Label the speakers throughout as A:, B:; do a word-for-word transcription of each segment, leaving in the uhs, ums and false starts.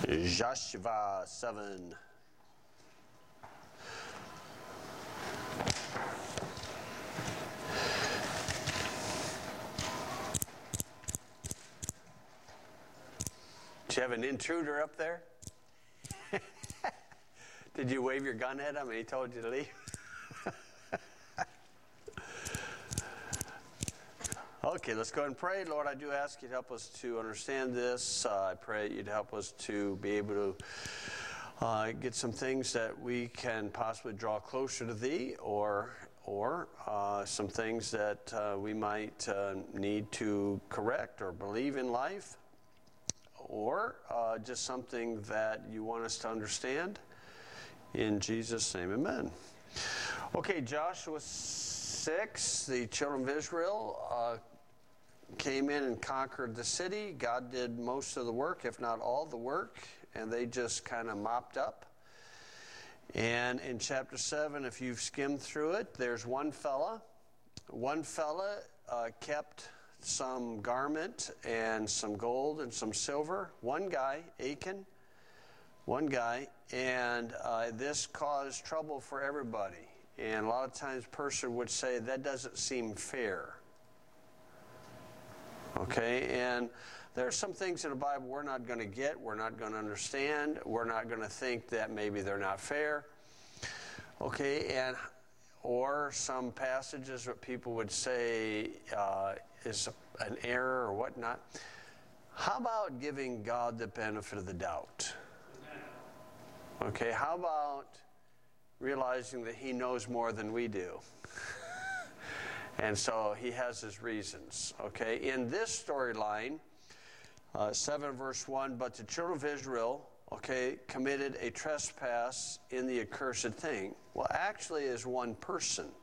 A: Joshua seven. Do you have an intruder up there? Did you wave your gun at him and he told you to leave? Okay, let's go ahead and pray. Lord, I do ask you to help us to understand this. Uh, I pray you'd help us to be able to uh, get some things that we can possibly draw closer to Thee, or or uh, some things that uh, we might uh, need to correct or believe in life, or uh, just something that you want us to understand. In Jesus' name, amen. Okay, Joshua six, the children of Israel uh, came in and conquered the city. God did most of the work, if not all the work, and they just kind of mopped up. And in chapter seven, if you've skimmed through it, there's one fella. One fella uh, kept some garment and some gold and some silver. One guy, Achan, one guy, and uh, this caused trouble for everybody. And a lot of times a person would say, that doesn't seem fair. Okay, and there are some things in the Bible we're not going to get, we're not going to understand, we're not going to think that maybe they're not fair. Okay, and or some passages that people would say uh, is an error or whatnot. How about giving God the benefit of the doubt? Okay, how about realizing that He knows more than we do? And so He has His reasons. Okay, in this storyline, uh, seven verse one, but the children of Israel, okay, committed a trespass in the accursed thing. Well, actually is one person.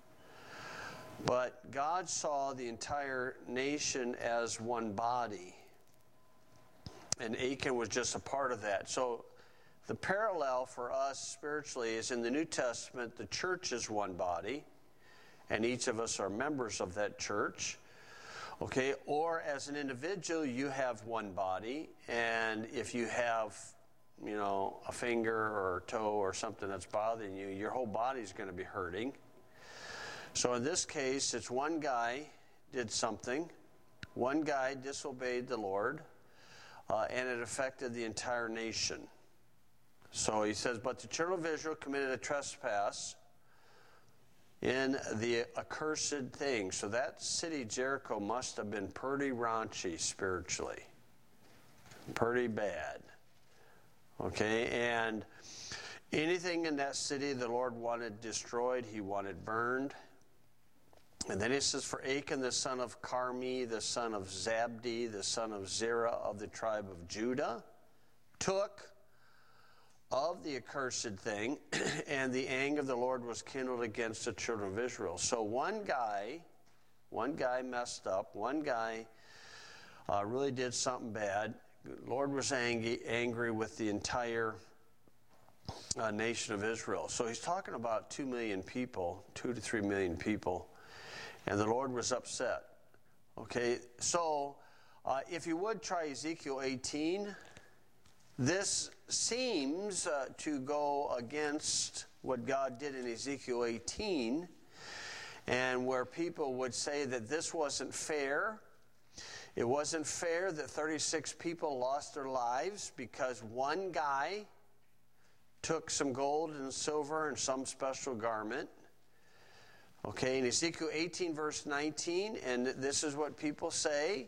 A: But God saw the entire nation as one body. And Achan was just a part of that. So the parallel for us spiritually is in the New Testament, the church is one body, and each of us are members of that church. Okay, or as an individual, you have one body, and if you have, you know, a finger or a toe or something that's bothering you, your whole body is going to be hurting. So in this case, it's one guy did something, one guy disobeyed the Lord, uh, and it affected the entire nation. So he says, but the children of Israel committed a trespass in the accursed thing. So that city, Jericho, must have been pretty raunchy spiritually. Pretty bad. Okay, and anything in that city the Lord wanted destroyed, He wanted burned. And then He says, for Achan, the son of Carmi, the son of Zabdi, the son of Zerah of the tribe of Judah, took of the accursed thing, and the anger of the Lord was kindled against the children of Israel. So one guy, one guy messed up, one guy uh, really did something bad. The Lord was angry, angry with the entire uh, nation of Israel. So He's talking about two million people, two to three million people, and the Lord was upset. Okay, so uh, if you would try Ezekiel eighteen, this seems uh, to go against what God did in Ezekiel eighteen, and where people would say that this wasn't fair. It wasn't fair that thirty-six people lost their lives because one guy took some gold and silver and some special garment. Okay, in Ezekiel eighteen verse nineteen, and this is what people say.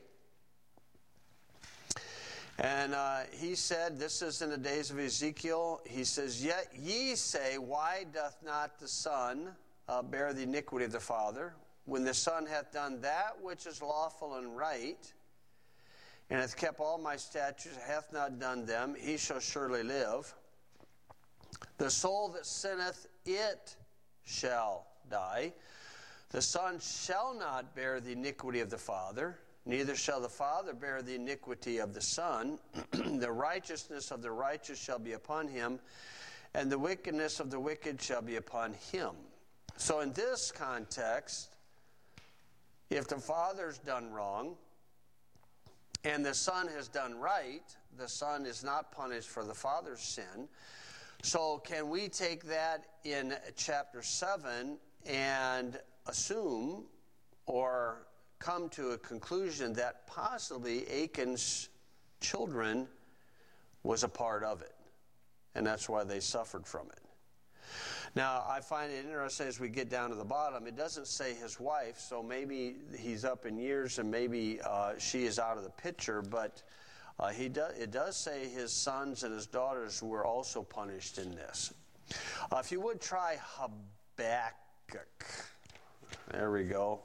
A: And uh, he said, this is in the days of Ezekiel, he says, yet ye say, why doth not the Son uh, bear the iniquity of the Father? When the Son hath done that which is lawful and right, and hath kept all my statutes, hath not done them, he shall surely live. The soul that sinneth, it shall die. The Son shall not bear the iniquity of the Father, neither shall the Father bear the iniquity of the Son. The righteousness of the righteous shall be upon him, and the wickedness of the wicked shall be upon him. So in this context, if the Father's done wrong, and the son has done right, the son is not punished for the father's sin. So can we take that in chapter seven and assume or come to a conclusion that possibly Achan's children was a part of it, and that's why they suffered from it? Now, I find it interesting as we get down to the bottom, it doesn't say his wife, so maybe he's up in years and maybe uh, she is out of the picture, but uh, he do, it does say his sons and his daughters were also punished in this. Uh, if you would try Habakkuk. There we go.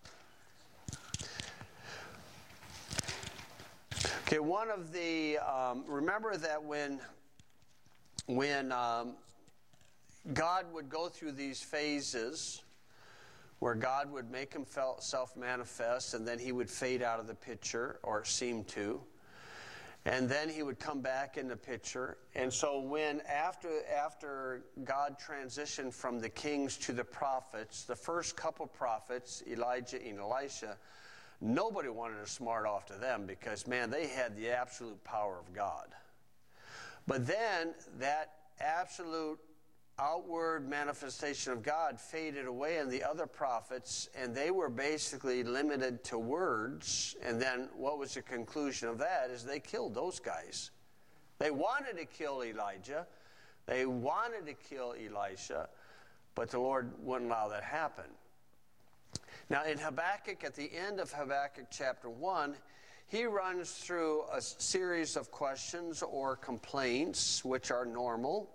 A: Okay, one of the, um, remember that when, when um, God would go through these phases where God would make himself manifest and then he would fade out of the picture, or seem to, and then he would come back in the picture. And so when after after God transitioned from the kings to the prophets, the first couple prophets, Elijah and Elisha, nobody wanted to smart off to them because, man, they had the absolute power of God. But then that absolute outward manifestation of God faded away in the other prophets, and they were basically limited to words. And then what was the conclusion of that is they killed those guys. They wanted to kill Elijah. They wanted to kill Elisha, but the Lord wouldn't allow that happen. Now in Habakkuk, at the end of Habakkuk chapter one, he runs through a series of questions or complaints, which are normal.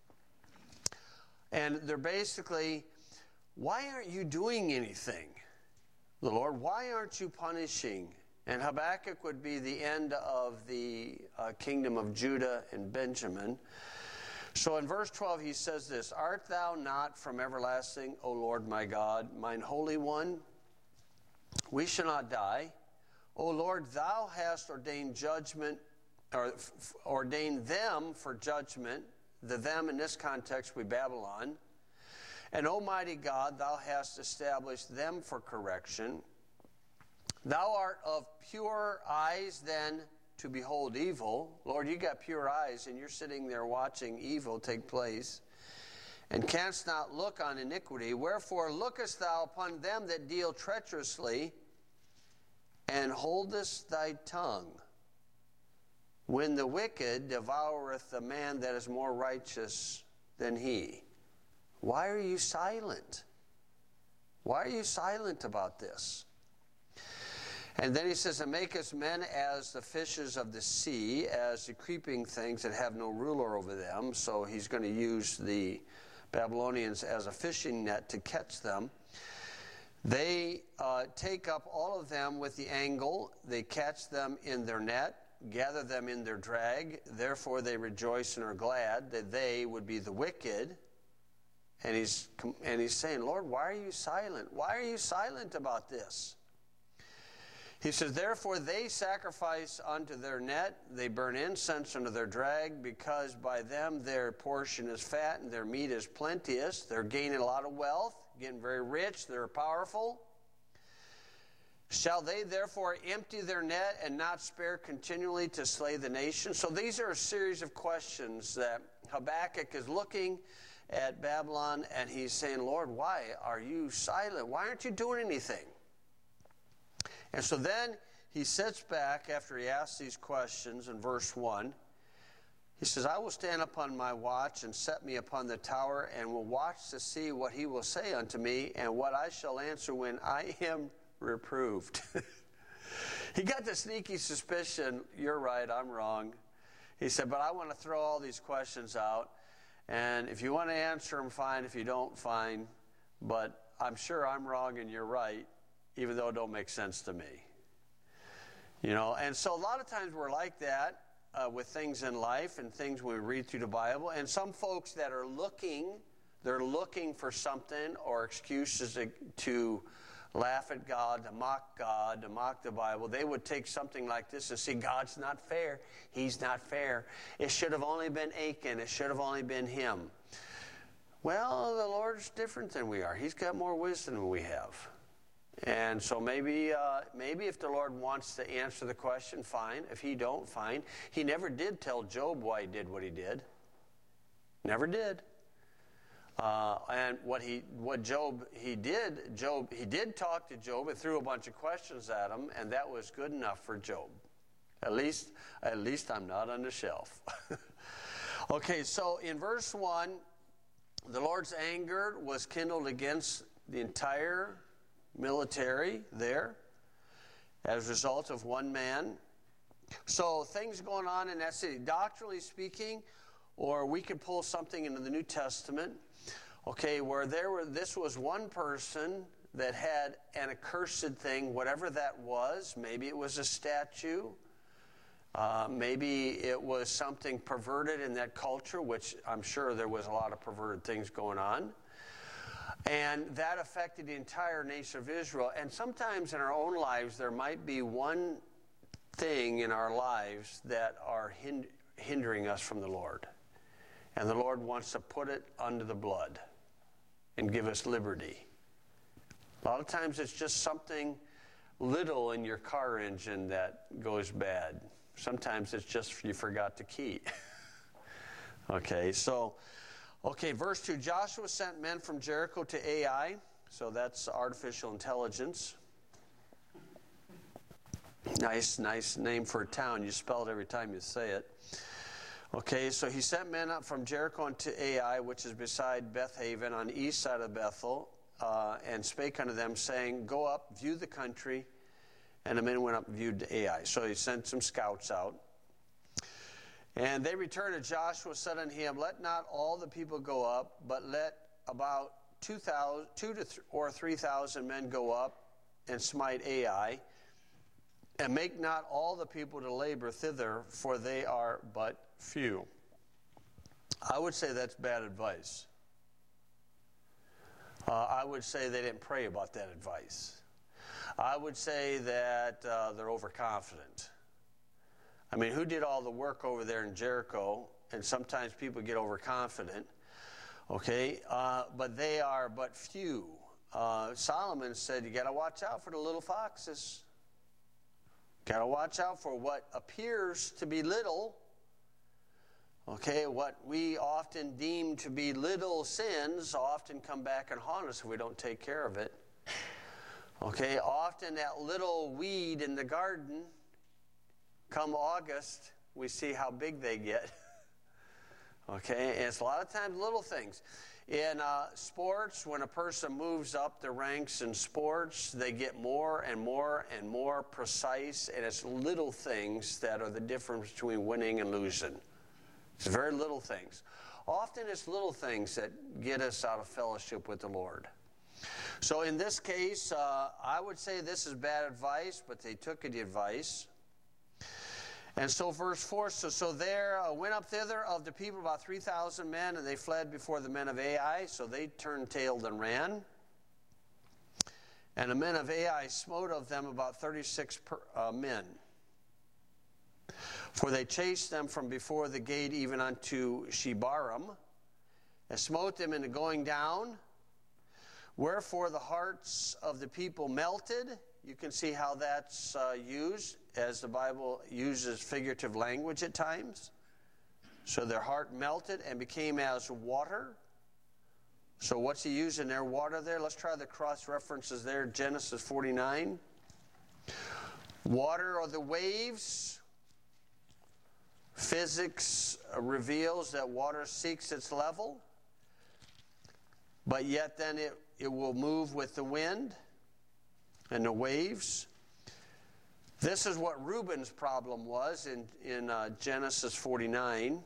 A: And they're basically, why aren't you doing anything? The Lord, why aren't you punishing? And Habakkuk would be the end of the uh, kingdom of Judah and Benjamin. So in verse twelve he says this, Art thou not from everlasting, O Lord my God, mine Holy One? We shall not die. O Lord, thou hast ordained judgment, or f- ordained them for judgment. The them in this context would be Babylon. And Almighty God, thou hast established them for correction. Thou art of pure eyes then to behold evil. Lord, you got pure eyes and you're sitting there watching evil take place. And canst not look on iniquity. Wherefore lookest thou upon them that deal treacherously, and holdest thy tongue, when the wicked devoureth the man that is more righteous than he? Why are you silent? Why are you silent about this? And then he says, and makest men as the fishes of the sea, as the creeping things that have no ruler over them. So he's going to use the Babylonians as a fishing net to catch them. They uh, take up all of them with the angle. They catch them in their net, gather them in their drag. Therefore they rejoice and are glad that they would be the wicked. And he's, and he's saying, Lord, why are you silent? Why are you silent about this? He says, therefore they sacrifice unto their net, they burn incense unto their drag, because by them their portion is fat and their meat is plenteous. They're gaining a lot of wealth, getting very rich, they're powerful. Shall they therefore empty their net and not spare continually to slay the nation? So these are a series of questions that Habakkuk is looking at Babylon, and he's saying, Lord, why are you silent? Why aren't you doing anything? And so then he sits back after he asks these questions in verse one. He says, I will stand upon my watch and set me upon the tower, and will watch to see what he will say unto me, and what I shall answer when I am reproved. He got the sneaky suspicion, you're right, I'm wrong. He said, but I want to throw all these questions out, and if you want to answer them, fine. If you don't, fine. But I'm sure I'm wrong and you're right, even though it don't make sense to me. You know, and so a lot of times we're like that uh, with things in life and things when we read through the Bible. And some folks that are looking, they're looking for something or excuses to, to laugh at God, to mock God, to mock the Bible. They would take something like this and say, God's not fair. He's not fair. It should have only been Achan. It should have only been him. Well, the Lord's different than we are. He's got more wisdom than we have. And so maybe uh, maybe if the Lord wants to answer the question, fine. If he don't, fine. He never did tell Job why he did what he did. Never did. Uh, and what he what Job he did, Job he did talk to Job and threw a bunch of questions at him, and that was good enough for Job. At least at least I'm not on the shelf. Okay, so in verse one, the Lord's anger was kindled against the entire military there as a result of one man. So things going on in that city, doctrinally speaking, or we could pull something into the New Testament, okay, where there were this was one person that had an accursed thing, whatever that was. Maybe it was a statue. Uh, maybe it was something perverted in that culture, which I'm sure there was a lot of perverted things going on. And that affected the entire nation of Israel. And sometimes in our own lives, there might be one thing in our lives that are hind- hindering us from the Lord. And the Lord wants to put it under the blood and give us liberty. A lot of times it's just something little in your car engine that goes bad. Sometimes it's just you forgot the key. Okay, so, okay, verse two, Joshua sent men from Jericho to Ai, so that's artificial intelligence. Nice, nice name for a town. You spell it every time you say it. Okay, so he sent men up from Jericho unto Ai, which is beside Bethaven on the east side of Bethel, uh, and spake unto them, saying, Go up, view the country. And the men went up and viewed Ai. So he sent some scouts out. And they returned, and Joshua said unto him, Let not all the people go up, but let about two thousand, two to th- or three thousand men go up and smite Ai, and make not all the people to labor thither, for they are but few. I would say that's bad advice. Uh, I would say they didn't pray about that advice. I would say that uh, they're overconfident. I mean, who did all the work over there in Jericho? And sometimes people get overconfident. Okay, uh, but they are but few. Uh, Solomon said, you got to watch out for the little foxes. Got to watch out for what appears to be little. Okay, what we often deem to be little sins often come back and haunt us if we don't take care of it. Okay, often that little weed in the garden, come August, we see how big they get. Okay, and it's a lot of times little things. In uh, sports, when a person moves up the ranks in sports, they get more and more and more precise, and it's little things that are the difference between winning and losing. It's very little things. Often it's little things that get us out of fellowship with the Lord. So in this case, uh, I would say this is bad advice, but they took the advice. And so verse four, so, so there uh, went up thither of the people about three thousand men, and they fled before the men of Ai, so they turned tail and ran. And the men of Ai smote of them about thirty-six per, uh, men. For they chased them from before the gate even unto Shebarim, and smote them in the going down. Wherefore the hearts of the people melted. You can see how that's uh, used as the Bible uses figurative language at times. So their heart melted and became as water. So what's he using there? Water there. Let's try the cross references there. Genesis forty-nine. Water or the waves. Physics reveals that water seeks its level. But yet then it, it will move with the wind and the waves. This is what Reuben's problem was in, in uh, Genesis forty-nine.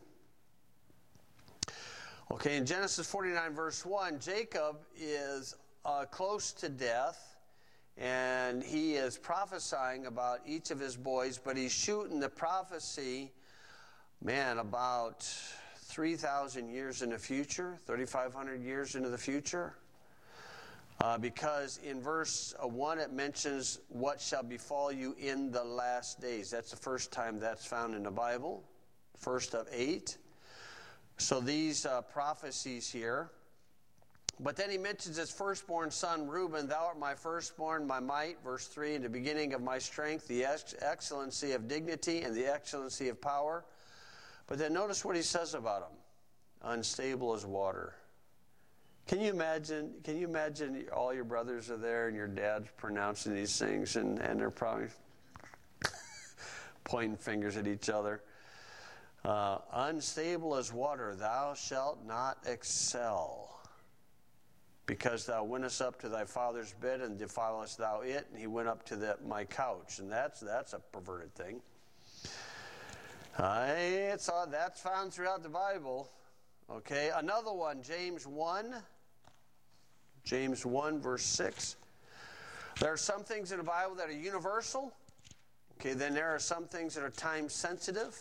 A: Okay, in Genesis forty-nine verse one, Jacob is uh, close to death, and he is prophesying about each of his boys, but he's shooting the prophecy, man, about three thousand years in the future, thirty-five hundred years into the future. Uh, because in verse one it mentions what shall befall you in the last days. That's the first time that's found in the Bible, first of eight. So these uh, prophecies here But then he mentions his firstborn son, Reuben. Thou art my firstborn, my might. Verse three, in the beginning of my strength, the ex- excellency of dignity and the excellency of power. But then notice what he says about him. Unstable as water. Can you imagine, can you imagine all your brothers are there and your dad's pronouncing these things and, and they're probably pointing fingers at each other. Uh, unstable as water, thou shalt not excel. Because thou wentest up to thy father's bed and defilest thou it, and he went up to the, my couch. And that's that's a perverted thing. Uh, it's all, that's found throughout the Bible. Okay, another one, James one. James one, verse six. There are some things in the Bible that are universal. Okay, then there are some things that are time sensitive.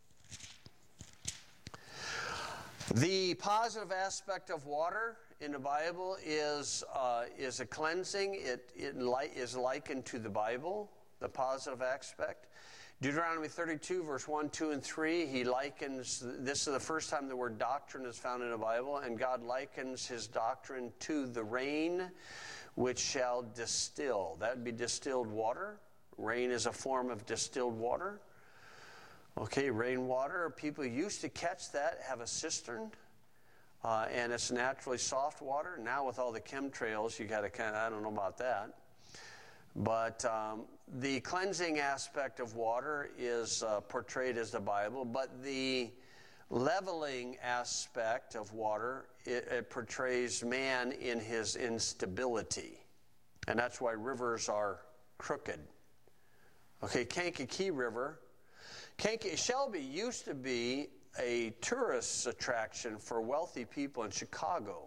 A: The positive aspect of water in the Bible is uh, is a cleansing. It, it li- is likened to the Bible, the positive aspect. Deuteronomy thirty-two, verse one, two, and three, he likens, this is the first time the word doctrine is found in the Bible, and God likens his doctrine to the rain which shall distill. That would be distilled water. Rain is a form of distilled water. Okay, rainwater, people used to catch that, have a cistern, uh, and it's naturally soft water. Now with all the chemtrails, you got to kind of, I don't know about that. But um, the cleansing aspect of water is uh, portrayed as the Bible, but the leveling aspect of water, it, it portrays man in his instability. And that's why rivers are crooked. Okay, Kankakee River. Kankakee, Shelby used to be a tourist attraction for wealthy people in Chicago.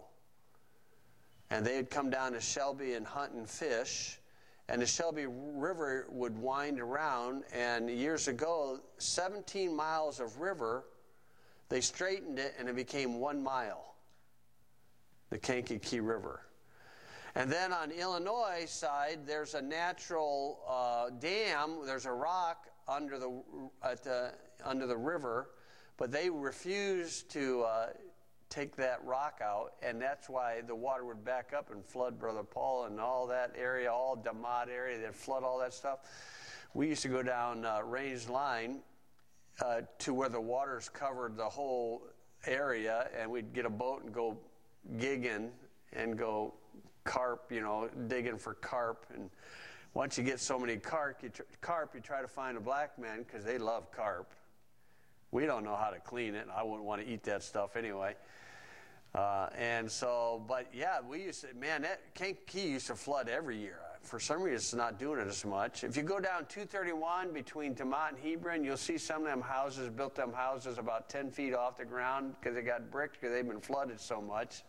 A: And they'd come down to Shelby and hunt and fish. And the Shelby River would wind around. And years ago, seventeen miles of river, they straightened it and it became one mile. The Kankakee River. And then on Illinois side, there's a natural uh, dam. There's a rock under the at the under the river, but they refused to uh, take that rock out, and that's why the water would back up and flood Brother Paul and all that area, all DeMott area. They'd flood all that stuff. We used to go down uh, Range Line uh, to where the waters covered the whole area, and we'd get a boat and go gigging and go carp, you know, digging for carp. And once you get so many carp, you, tr- carp, you try to find a black man because they love carp. We don't know how to clean it. I wouldn't want to eat that stuff anyway. Uh, and so, but yeah, we used to, man, that Kankakee used to flood every year. For some reason, it's not doing it as much. If you go down two thirty-one between DeMott and Hebron, you'll see some of them houses, built them houses about ten feet off the ground because they got bricks because they've been flooded so much.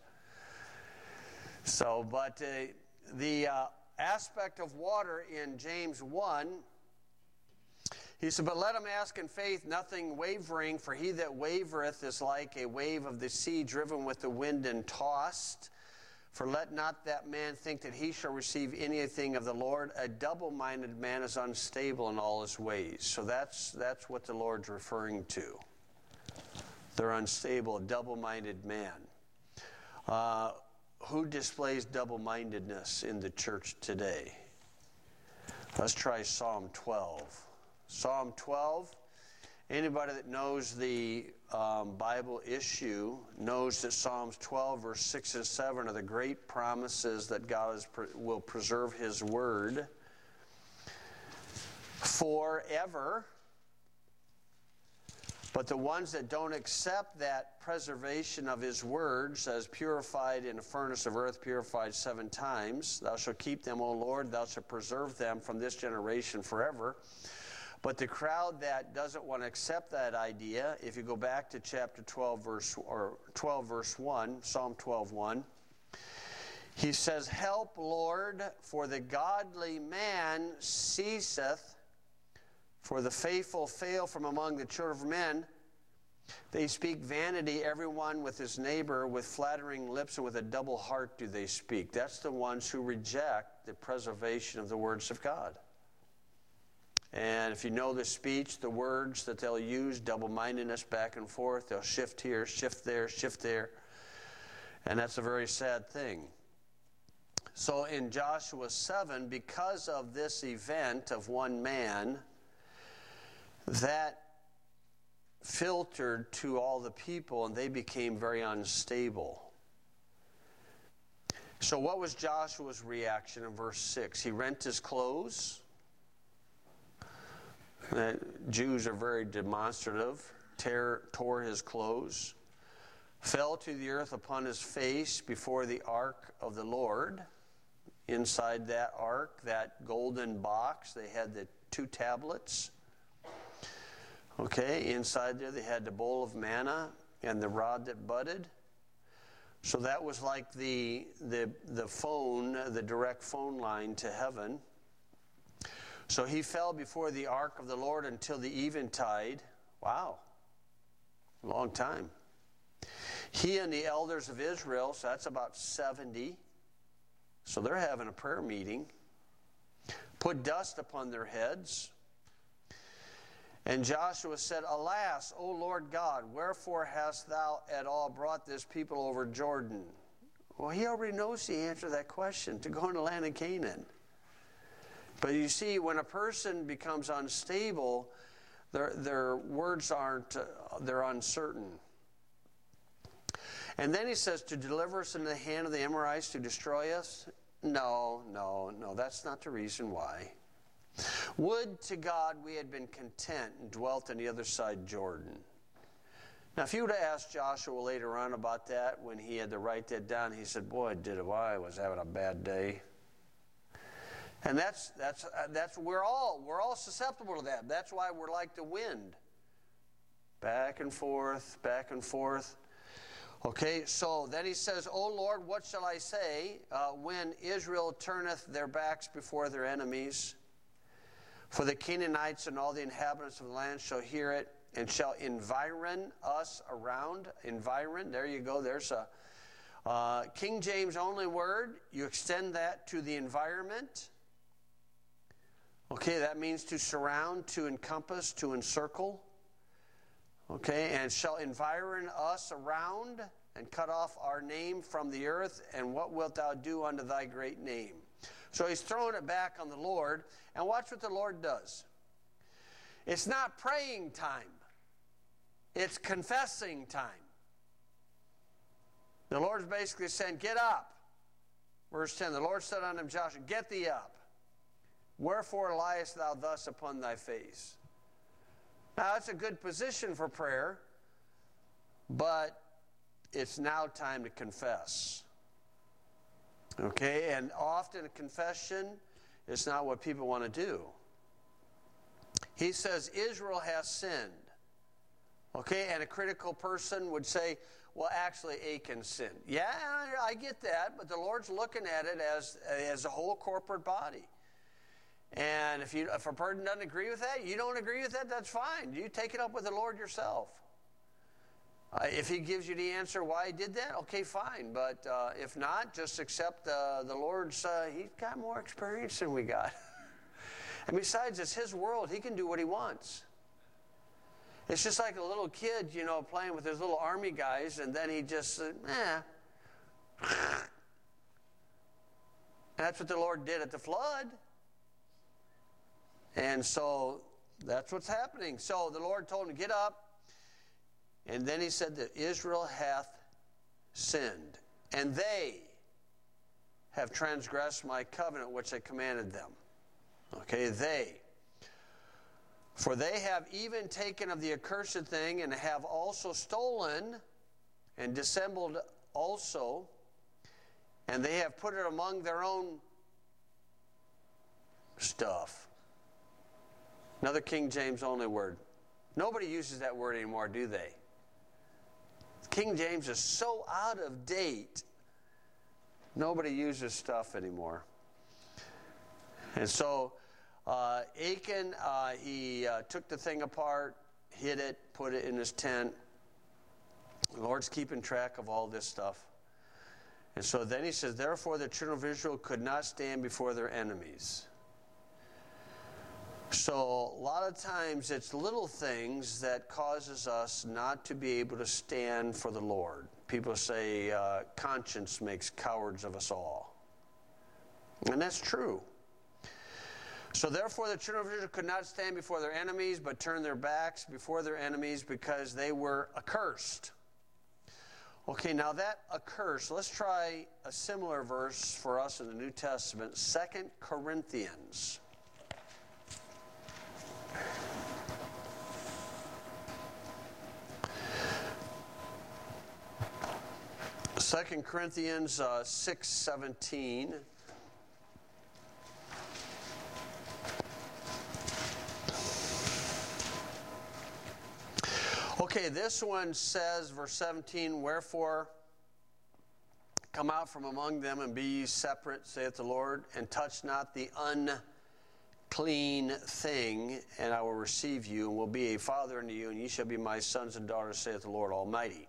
A: So, but uh, the uh, aspect of water in James one, he said, but let him ask in faith, nothing wavering, for he that wavereth is like a wave of the sea driven with the wind and tossed. For let not that man think that he shall receive anything of the Lord. A double-minded man is unstable in all his ways. So that's that's what the Lord's referring to. They're unstable, a double-minded man. Uh, who displays double-mindedness in the church today? Let's try Psalm twelve. Psalm twelve, anybody that knows the um, Bible issue knows that Psalms twelve, verse six and seven are the great promises that God is, will preserve His Word forever. But the ones that don't accept that preservation of His words, as purified in a furnace of earth, purified seven times, thou shalt keep them, O Lord, thou shalt preserve them from this generation forever. But the crowd that doesn't want to accept that idea, if you go back to chapter twelve, verse or twelve, verse one, Psalm twelve, one, he says, help, Lord, for the godly man ceaseth, for the faithful fail from among the children of men. They speak vanity, everyone with his neighbor, with flattering lips and with a double heart do they speak. That's the ones who reject the preservation of the words of God. And if you know the speech, the words that they'll use, double-mindedness back and forth, they'll shift here, shift there, shift there. And that's a very sad thing. So in Joshua seven, because of this event of one man, that filtered to all the people, and they became very unstable. So what was Joshua's reaction in verse six? He rent his clothes. The Jews are very demonstrative. Tear, tore his clothes. Fell to the earth upon his face before the ark of the Lord. Inside that ark, that golden box, they had the two tablets. Okay, inside there they had the bowl of manna and the rod that budded. So that was like the, the, the phone, the direct phone line to heaven. So he fell before the ark of the Lord until the eventide. Wow, long time. He and the elders of Israel, so that's about seventy. So they're having a prayer meeting. Put dust upon their heads. And Joshua said, Alas, O Lord God, wherefore hast thou at all brought this people over Jordan? Well, he already knows the answer to that question, to go into the land of Canaan. But you see, when a person becomes unstable, their, their words aren't, uh, they're uncertain. And then he says, to deliver us into the hand of the Amorites to destroy us? No, no, no, that's not the reason why. Would to God we had been content and dwelt on the other side Jordan. Now, if you would have asked Joshua later on about that, when he had to write that down, he said, boy, did it, well, I was having a bad day. And that's, that's, that's, we're all, we're all susceptible to that. That's why we're like the wind. Back and forth, back and forth. Okay, so then he says, O Lord, what shall I say uh, when Israel turneth their backs before their enemies? For the Canaanites and all the inhabitants of the land shall hear it, and shall environ us around. Environ, there you go, there's a uh, King James only word. You extend that to the environment. Okay, that means to surround, to encompass, to encircle. Okay, and shall environ us around and cut off our name from the earth, and what wilt thou do unto thy great name? So he's throwing it back on the Lord, and watch what the Lord does. It's not praying time. It's confessing time. The Lord's basically saying, get up. Verse ten, the Lord said unto him, Joshua, get thee up. Wherefore liest thou thus upon thy face? Now, that's a good position for prayer, but it's now time to confess. Okay, and often a confession is not what people want to do. He says, Israel has sinned. Okay, and a critical person would say, well, actually, Achan sinned. Yeah, I get that, but the Lord's looking at it as, as a whole corporate body. And if, you, if a person doesn't agree with that, you don't agree with that, that's fine. You take it up with the Lord yourself. Uh, if he gives you the answer why he did that, okay, fine. But uh, if not, just accept uh, the Lord's, uh, he's got more experience than we got. And besides, it's his world. He can do what he wants. It's just like a little kid, you know, playing with his little army guys, and then he just, uh, eh. And that's what the Lord did at the flood. And so that's what's happening. So the Lord told him to get up. And then he said that Israel hath sinned. And they have transgressed my covenant which I commanded them. Okay, they. For they have even taken of the accursed thing, and have also stolen and dissembled also. And they have put it among their own stuff. Another King James only word. Nobody uses that word anymore, do they? King James is so out of date, nobody uses stuff anymore. And so uh, Achan, uh, he uh, took the thing apart, hid it, put it in his tent. The Lord's keeping track of all this stuff. And so then he says, therefore the children of Israel could not stand before their enemies. So a lot of times it's little things that causes us not to be able to stand for the Lord. people say uh, conscience makes cowards of us all. And that's true. So therefore the children of Israel could not stand before their enemies, but turned their backs before their enemies because they were accursed. Okay, now that accursed, let's try a similar verse for us in the New Testament, Second Corinthians. Second Corinthians uh, six seventeen. Okay, this one says, verse seventeen, wherefore come out from among them and be ye separate, saith the Lord, and touch not the unclean thing, and I will receive you, and will be a father unto you, and ye shall be my sons and daughters, saith the Lord Almighty.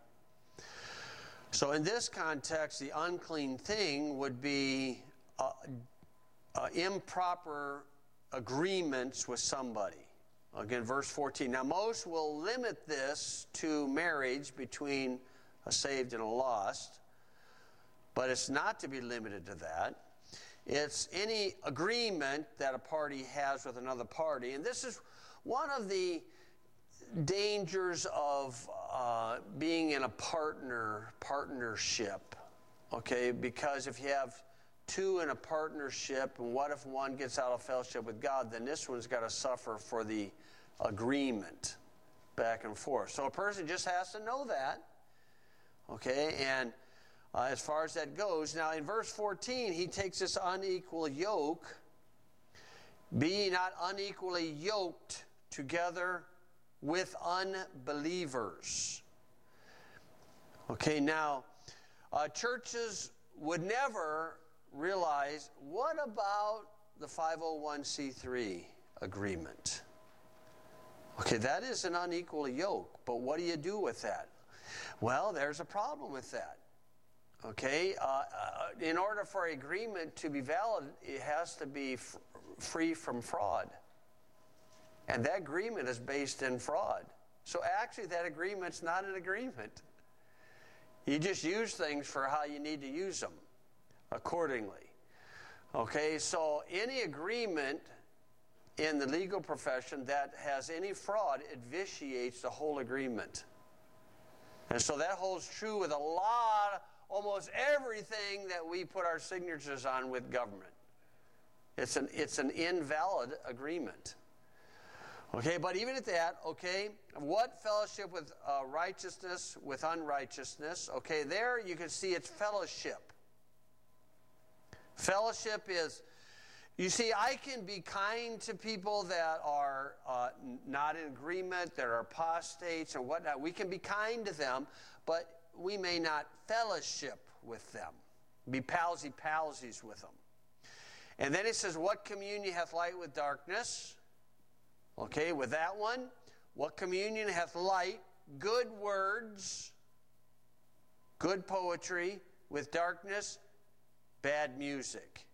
A: So in this context, the unclean thing would be uh, uh, improper agreements with somebody. Again, verse fourteen. Now, most will limit this to marriage between a saved and a lost, but it's not to be limited to that. It's any agreement that a party has with another party. And this is one of the dangers of uh, being in a partner partnership, okay? Because if you have two in a partnership, and what if one gets out of fellowship with God, then this one's got to suffer for the agreement back and forth. So a person just has to know that, okay? And uh, as far as that goes, now in verse fourteen, he takes this unequal yoke, be ye not unequally yoked together with unbelievers. Okay, now, uh, churches would never realize, what about the five oh one c three agreement? Okay, that is an unequal yoke, but what do you do with that? Well, there's a problem with that. Okay, uh, uh, in order for agreement to be valid, it has to be f- free from fraud. And that agreement is based in fraud. So actually that agreement's not an agreement. You just use things for how you need to use them accordingly. Okay, so any agreement in the legal profession that has any fraud, it vitiates the whole agreement. And so that holds true with a lot, almost everything that we put our signatures on with government. It's an, it's an invalid agreement. Okay, but even at that, okay, what fellowship with uh, righteousness with unrighteousness? Okay, there you can see it's fellowship. Fellowship is, you see, I can be kind to people that are uh, not in agreement, that are apostates and whatnot. We can be kind to them, but we may not fellowship with them, be palsy-palsies with them. And then it says, what communion hath light with darkness? Okay, with that one, what communion hath light, good words, good poetry, with darkness, bad music.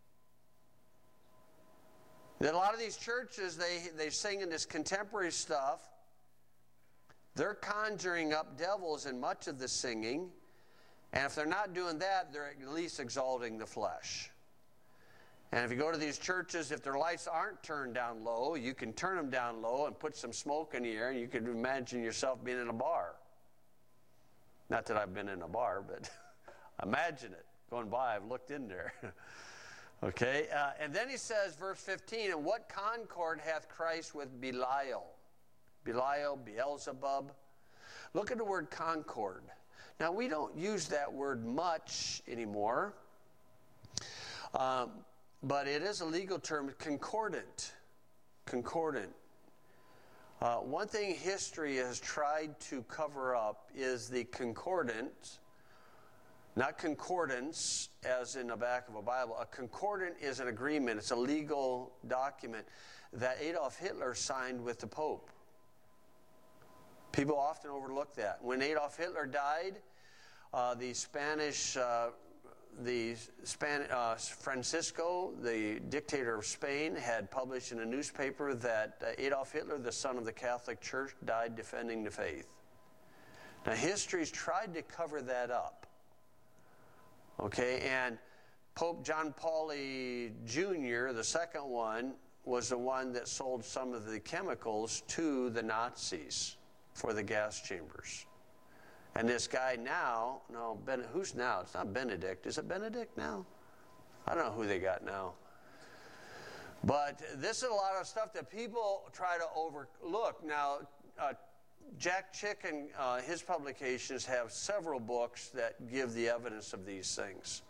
A: Then a lot of these churches, they, they sing in this contemporary stuff. They're conjuring up devils in much of the singing. And if they're not doing that, they're at least exalting the flesh. And if you go to these churches, if their lights aren't turned down low, you can turn them down low and put some smoke in the air, and you can imagine yourself being in a bar. Not that I've been in a bar, but imagine it. Going by, I've looked in there. Okay, uh, and then he says, verse fifteen, and what concord hath Christ with Belial? Belial, Beelzebub. Look at the word concord. Now, we don't use that word much anymore, um, but it is a legal term, concordant. Concordant. Uh, one thing history has tried to cover up is the concordant. Not concordance, as in the back of a Bible. A concordant is an agreement. It's a legal document that Adolf Hitler signed with the Pope. People often overlook that. When Adolf Hitler died, uh, the Spanish, uh, the Span- uh, Francisco, the dictator of Spain, had published in a newspaper that uh, Adolf Hitler, the son of the Catholic Church, died defending the faith. Now, history's tried to cover that up. Okay, and Pope John Paul the Second, the second one, was the one that sold some of the chemicals to the Nazis for the gas chambers. And this guy now, no, Ben, who's now? It's not Benedict. Is it Benedict now? I don't know who they got now. But this is a lot of stuff that people try to overlook. Now, uh, Jack Chick and uh, his publications have several books that give the evidence of these things.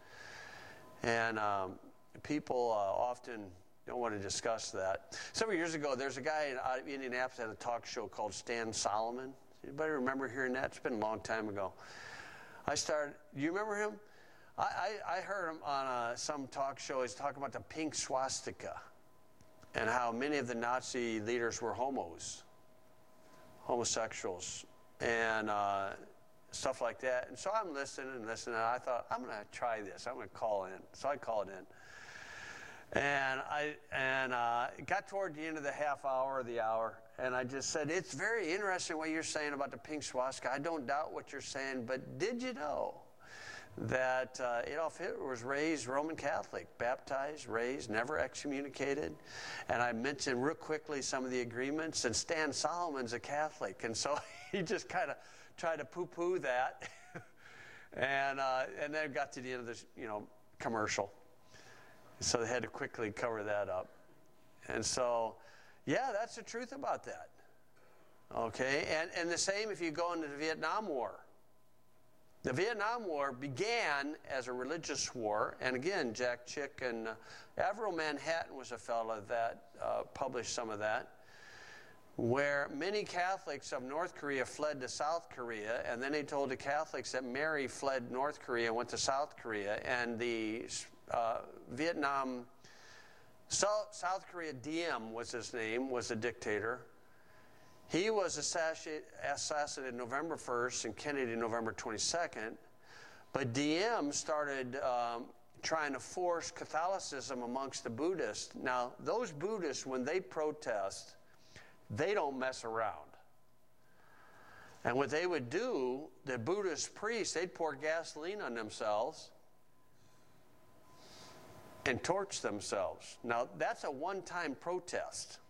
A: And um, people uh, often don't want to discuss that. Several years ago, there's a guy in uh, Indianapolis that had a talk show called Stan Solomon. Anybody remember hearing that? It's been a long time ago. I started, do you remember him? I, I, I heard him on uh, some talk show. He's talking about the pink swastika and how many of the Nazi leaders were homos, homosexuals, and uh, stuff like that. And so I'm listening and listening, and I thought, I'm going to try this. I'm going to call in. So I called in. And I and uh, got toward the end of the half hour or the hour, and I just said, it's very interesting what you're saying about the pink swastika. I don't doubt what you're saying, but did you know that uh, Adolf Hitler was raised Roman Catholic, baptized, raised, never excommunicated? And I mentioned real quickly some of the agreements, and Stan Solomon's a Catholic, and so he just kind of tried to poo-poo that, and uh, and then got to the end of this, you know, commercial. So they had to quickly cover that up. And so, yeah, that's the truth about that. Okay, and, and the same if you go into the Vietnam War. The Vietnam War began as a religious war, and again, Jack Chick and uh, Averell Manhattan was a fellow that uh, published some of that, where many Catholics of North Korea fled to South Korea, and then they told the Catholics that Mary fled North Korea and went to South Korea, and the uh, Vietnam, South, South Korea Diem was his name, was a dictator. He was assassinated November first and Kennedy November twenty-second, but Diem started um, trying to force Catholicism amongst the Buddhists. Now, those Buddhists, when they protest, they don't mess around. And what they would do, the Buddhist priests, they'd pour gasoline on themselves and torch themselves. Now, that's a one-time protest.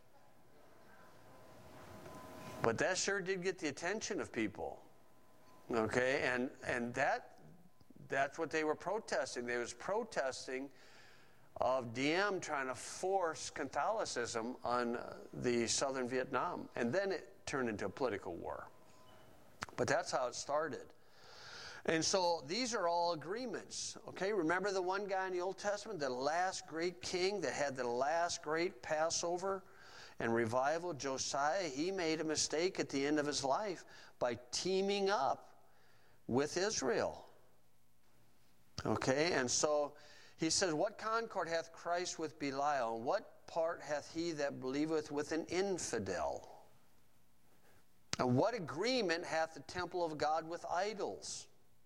A: But that sure did get the attention of people. Okay? And and that that's what they were protesting. They was protesting of Diem trying to force Catholicism on the southern Vietnam. And then it turned into a political war. But that's how it started. And so these are all agreements. Okay, remember the one guy in the Old Testament, the last great king that had the last great Passover and revival, Josiah? He made a mistake at the end of his life by teaming up with Israel. Okay, and so he says, what concord hath Christ with Belial? And what part hath he that believeth with an infidel? And what agreement hath the temple of God with idols?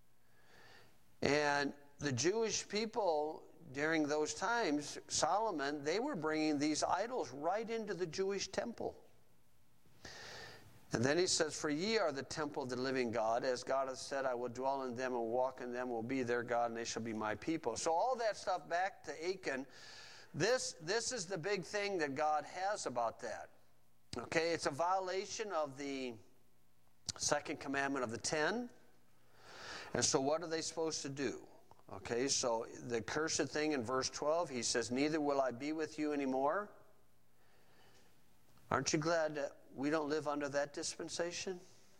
A: And the Jewish people during those times, Solomon, they were bringing these idols right into the Jewish temple. And then he says, for ye are the temple of the living God. As God hath said, I will dwell in them and walk in them, will be their God, and they shall be my people. So all that stuff back to Achan, this, this is the big thing that God has about that. Okay, it's a violation of the second commandment of the ten. And so what are they supposed to do? Okay, so the cursed thing in verse twelve, he says, neither will I be with you anymore. Aren't you glad that we don't live under that dispensation?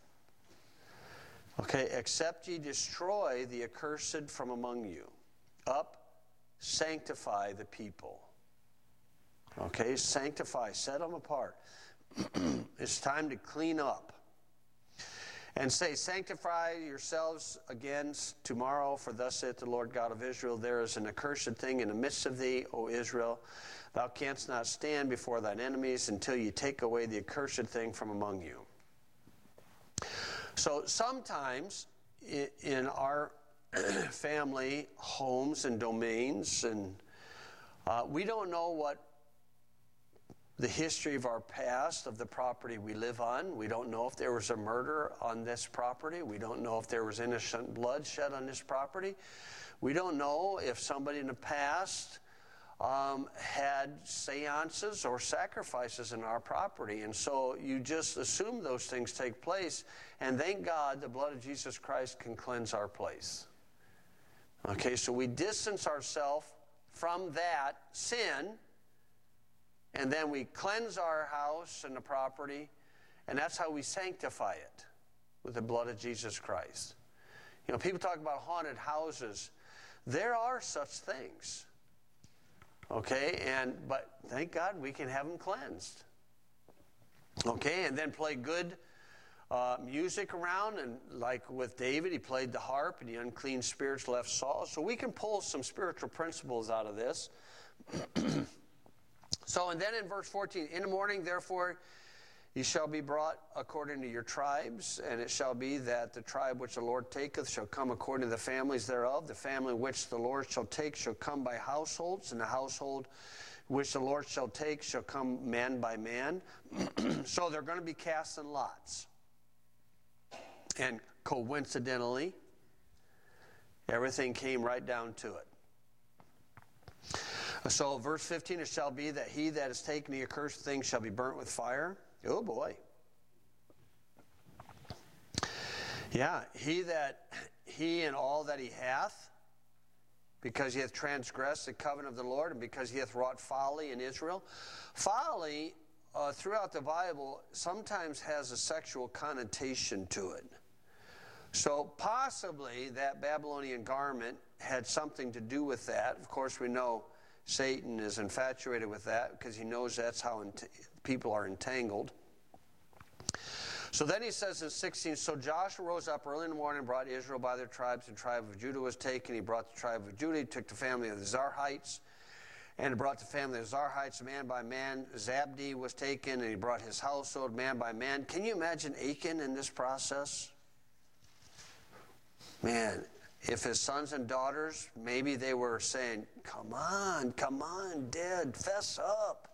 A: Okay, except ye destroy the accursed from among you. Up, sanctify the people. Okay, sanctify, set them apart. It's time to clean up. And say, sanctify yourselves against tomorrow, for thus saith the Lord God of Israel, there is an accursed thing in the midst of thee, O Israel. Thou canst not stand before thine enemies until you take away the accursed thing from among you. So sometimes in our family homes and domains, and uh, we don't know what the history of our past, of the property we live on. We don't know if there was a murder on this property. We don't know if there was innocent blood shed on this property. We don't know if somebody in the past um, had seances or sacrifices in our property. And so you just assume those things take place. And thank God the blood of Jesus Christ can cleanse our place. Okay, so we distance ourselves from that sin, and then we cleanse our house and the property, and that's how we sanctify it, with the blood of Jesus Christ. You know, people talk about haunted houses. There are such things. Okay, and but thank God we can have them cleansed. Okay, and then play good uh, music around, and like with David, he played the harp, and the unclean spirits left Saul. So we can pull some spiritual principles out of this. So, and then in verse fourteen, in the morning, therefore, ye shall be brought according to your tribes, and it shall be that the tribe which the Lord taketh shall come according to the families thereof. The family which the Lord shall take shall come by households, and the household which the Lord shall take shall come man by man. So they're going to be casting lots. And coincidentally, everything came right down to it. So verse fifteen, it shall be that he that is taken the accursed thing shall be burnt with fire. Oh boy. Yeah, he that, he and all that he hath, because he hath transgressed the covenant of the Lord, and because he hath wrought folly in Israel. Folly, uh, throughout the Bible, sometimes has a sexual connotation to it. So possibly that Babylonian garment had something to do with that. Of course, we know Satan is infatuated with that because he knows that's how ent- people are entangled. So then he says in sixteen, so Joshua rose up early in the morning and brought Israel by their tribes. The tribe of Judah was taken. He brought the tribe of Judah. He took the family of the Zarhites and brought the family of the Zarhites man by man. Zabdi was taken, and he brought his household man by man. Can you imagine Achan in this process? Man, if his sons and daughters, maybe they were saying, come on, come on, Dad, fess up.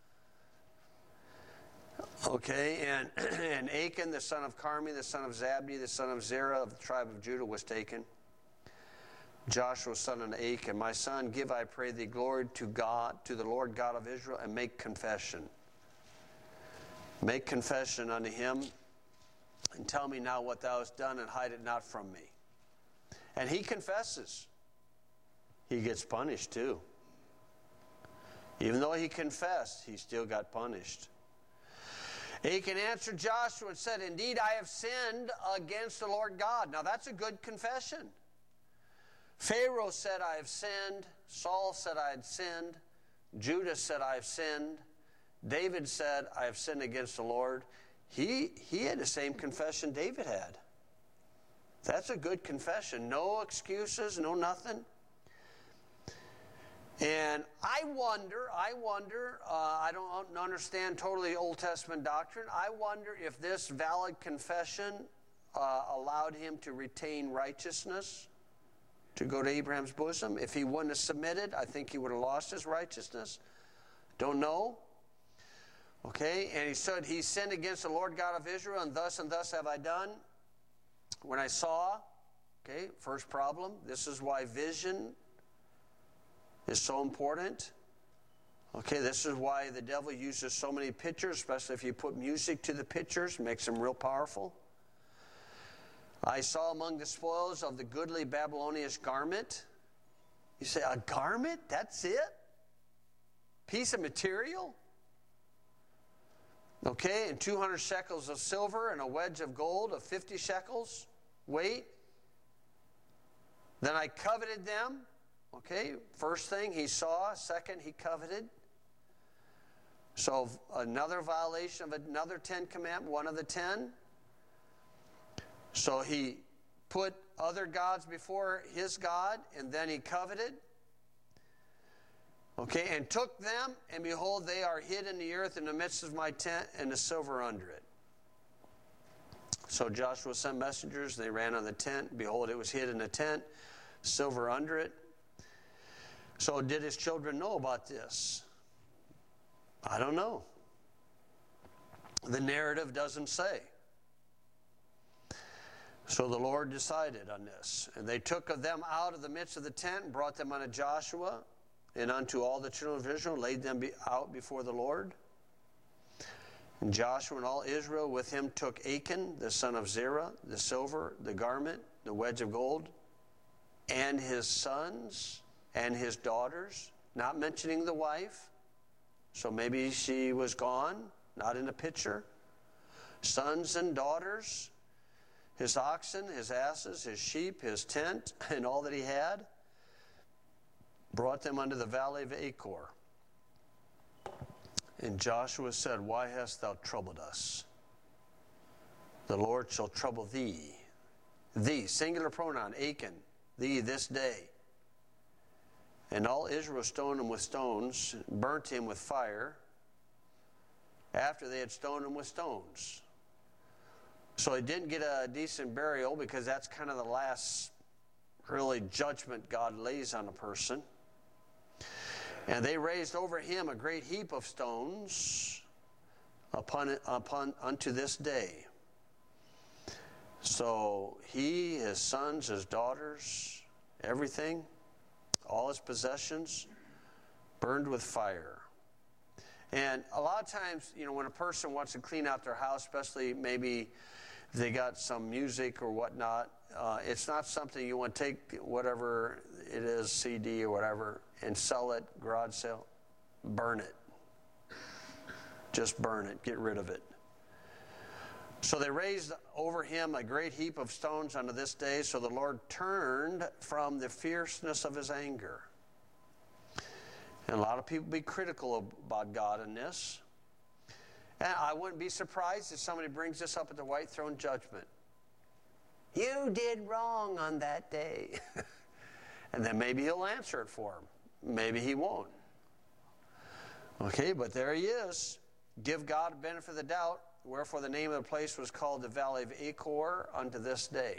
A: Okay, and, and Achan, the son of Carmi, the son of Zabdi, the son of Zerah of the tribe of Judah was taken. Joshua, son of Achan, my son, give, I pray thee, glory to God, to the Lord God of Israel, and make confession. Make confession unto him, and tell me now what thou hast done, and hide it not from me. And he confesses. He gets punished too. Even though he confessed, he still got punished. Achan answered Joshua and said, indeed, I have sinned against the Lord God. Now that's a good confession. Pharaoh said, I have sinned. Saul said, I had sinned. Judah said, I have sinned. David said, I have sinned against the Lord. He, he had the same confession David had. That's a good confession. No excuses, no nothing. And I wonder, I wonder, uh, I don't understand totally Old Testament doctrine. I wonder if this valid confession uh, allowed him to retain righteousness, to go to Abraham's bosom. If he wouldn't have submitted, I think he would have lost his righteousness. Don't know. Okay, and he said, he sinned against the Lord God of Israel, and thus and thus have I done. When I saw, okay, first problem, this is why vision is so important. Okay, this is why the devil uses so many pictures, especially if you put music to the pictures, makes them real powerful. I saw among the spoils of the goodly Babylonian garment. You say, a garment? That's it? Piece of material? Okay, and two hundred shekels of silver and a wedge of gold of fifty shekels weight. Then I coveted them. Okay, first thing he saw, second he coveted. So another violation of another Ten Commandment, one of the ten. So he put other gods before his God, and then he coveted. Okay, and took them, and behold, they are hid in the earth in the midst of my tent, and the silver under it. So Joshua sent messengers, they ran on the tent. Behold, it was hid in the tent, silver under it. So did his children know about this? I don't know. The narrative doesn't say. So the Lord decided on this. And they took of them out of the midst of the tent and brought them unto Joshua and unto all the children of Israel, laid them be out before the Lord. And Joshua and all Israel with him took Achan, the son of Zerah, the silver, the garment, the wedge of gold, and his sons and his daughters, not mentioning the wife. So maybe she was gone, not in the picture. Sons and daughters, his oxen, his asses, his sheep, his tent, and all that he had, brought them unto the valley of Achor. And Joshua said, Why hast thou troubled us? The Lord shall trouble thee. Thee, singular pronoun, Achan, thee this day. And all Israel stoned him with stones, burnt him with fire, after they had stoned him with stones. So he didn't get a decent burial, because that's kind of the last, really, judgment God lays on a person. And they raised over him a great heap of stones upon, upon unto this day. So he, his sons, his daughters, everything, all his possessions, burned with fire. And a lot of times, you know, when a person wants to clean out their house, especially maybe if they got some music or whatnot, uh, it's not something you want to take whatever it is, C D or whatever, and sell it, garage sale. Burn it. Just burn it. Get rid of it. So they raised over him a great heap of stones unto this day, so the Lord turned from the fierceness of his anger. And a lot of people be critical about God in this. And I wouldn't be surprised if somebody brings this up at the white throne judgment. You did wrong on that day. And then maybe he'll answer it for him. Maybe he won't. Okay, but there he is. Give God a benefit of the doubt. Wherefore the name of the place was called the Valley of Achor unto this day.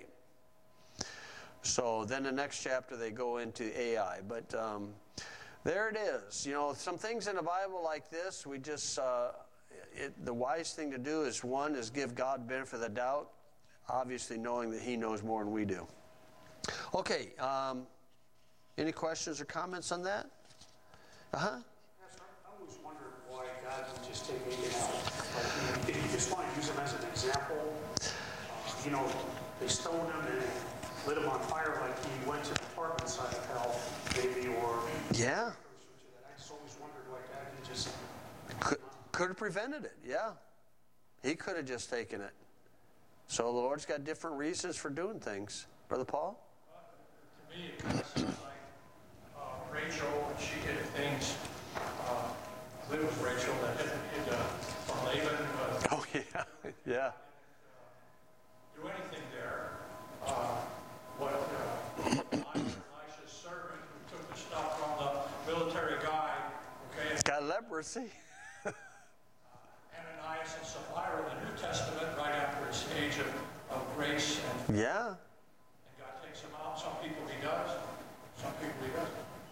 A: So then the next chapter they go into Ai. But um, there it is. You know, some things in the Bible like this, we just, uh, it, the wise thing to do is, one, is give God benefit of the doubt, obviously knowing that he knows more than we do. Okay, um, any questions or comments on that? Uh-huh.
B: Yes, I always wondered why God didn't just take Achan out. Like, did he just want to use him as an example? Uh, you know, they stoned him and lit him on fire like he went to the apartment side of hell, maybe, or...
A: Yeah.
B: I just always wondered why God didn't just...
A: Could, could have prevented it, yeah. He could have just taken it. So the Lord's got different reasons for doing things. Brother Paul?
C: Uh, to me, it kind of sounds like uh, Rachel, when she did things, uh, I believe it was Rachel that hid, hid uh, from Laban. Uh,
A: Oh, yeah, yeah.
C: do anything there. Uh, what uh, Elisha's servant who took the stuff from the military guy, okay,
A: Got leprosy.
C: Ananias and Sapphira in the New Testament, right after his age of, of grace, and,
A: Yeah.
C: and God takes him out. Some people he does, some people he doesn't.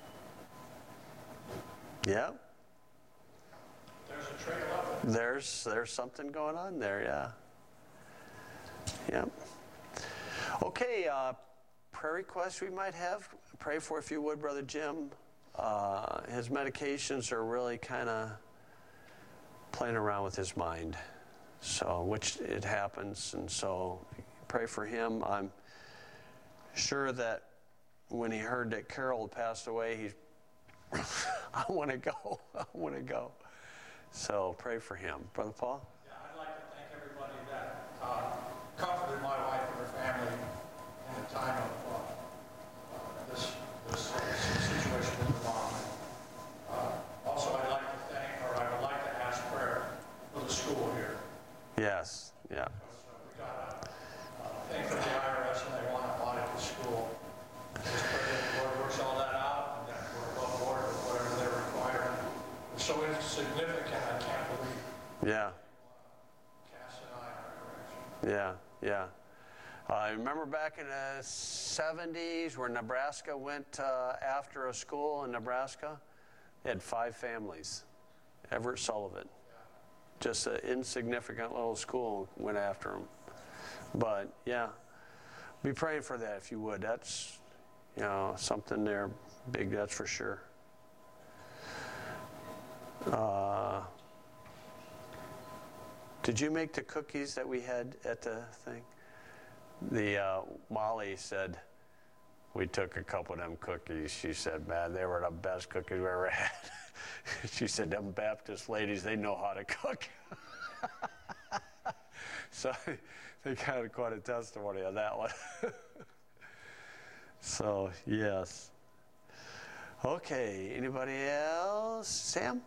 A: Yeah.
C: There's a trail of it.
A: There's there's something going on there, yeah. Yep. Okay, uh, prayer requests we might have. Pray for, if you would, Brother Jim. Uh, his medications are really kind of playing around with his mind. So, which it happens, and so pray for him. I'm sure that when he heard that Carol had passed away, he I want to go. I want to go. So pray for him. Brother Paul?
C: Yeah, I'd like to thank everybody that uh, comforted my wife and her family in the time of uh, uh, this, this uh, situation with the bomb. Uh, also, I'd like to thank, or I would like to ask prayer for the school here.
A: Yes. Yeah.
C: So we got a, a thing from the I R S, and they want to audit the school. Just pray that the Lord works all that out, and that we're above board with whatever they're requiring. It's so insignificant, I can't believe.
A: Yeah.
C: Cass and I are correction.
A: Yeah. Yeah. I remember back in the seventies where Nebraska went uh, after a school in Nebraska. They had five families. Everett Sullivan. just an insignificant little school went after him. But yeah, be praying for that if you would. That's, you know, something there big, that's for sure. Uh, did you make the cookies that we had at the thing? The uh, Molly said, we took a couple of them cookies. She said, man, they were the best cookies we ever had. She said, them Baptist ladies, they know how to cook. So they kind of quite a testimony on that one. So, yes. Okay, anybody else? Sam?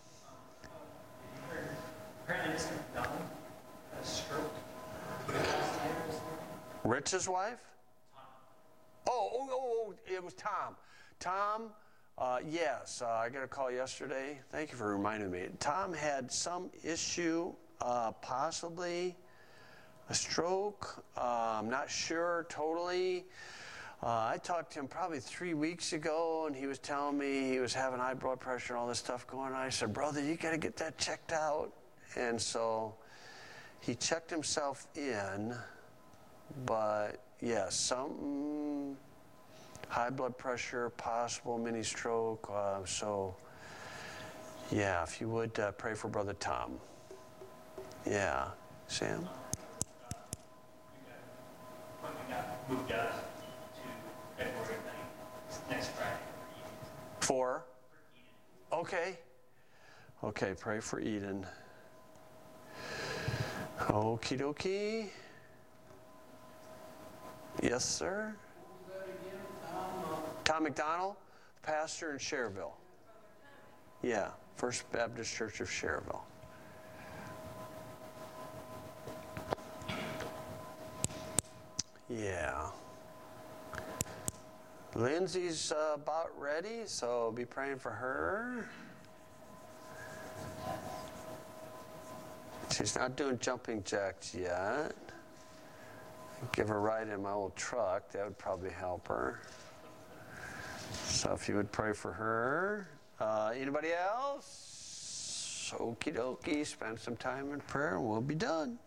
D: Apparently Mister McDonald had a stroke.
A: Rich's wife? Oh, oh, oh, oh, it was Tom. Tom, uh, yes, uh, I got a call yesterday. Thank you for reminding me. Tom had some issue, uh, possibly a stroke. Uh, I'm not sure totally. Uh, I talked to him probably three weeks ago, and he was telling me he was having high blood pressure and all this stuff going on. I said, brother, you got to get that checked out. And so he checked himself in, but yeah, some high blood pressure, possible mini stroke. Uh, so yeah, if you would uh, pray for Brother Tom. Yeah, Sam?
D: Appointment got moved up to February ninth, next Friday.
A: For? Okay. Okay, pray for Eden. Okie dokie. Yes, sir. Tom McDonald, pastor in Cherville. Yeah, First Baptist Church of Cherville. Yeah. Lindsay's uh, about ready, so be praying for her. She's not doing jumping jacks yet. Give her a ride in my old truck. That would probably help her. So if you would pray for her. Uh, anybody else? Okie dokie. Spend some time in prayer and we'll be done.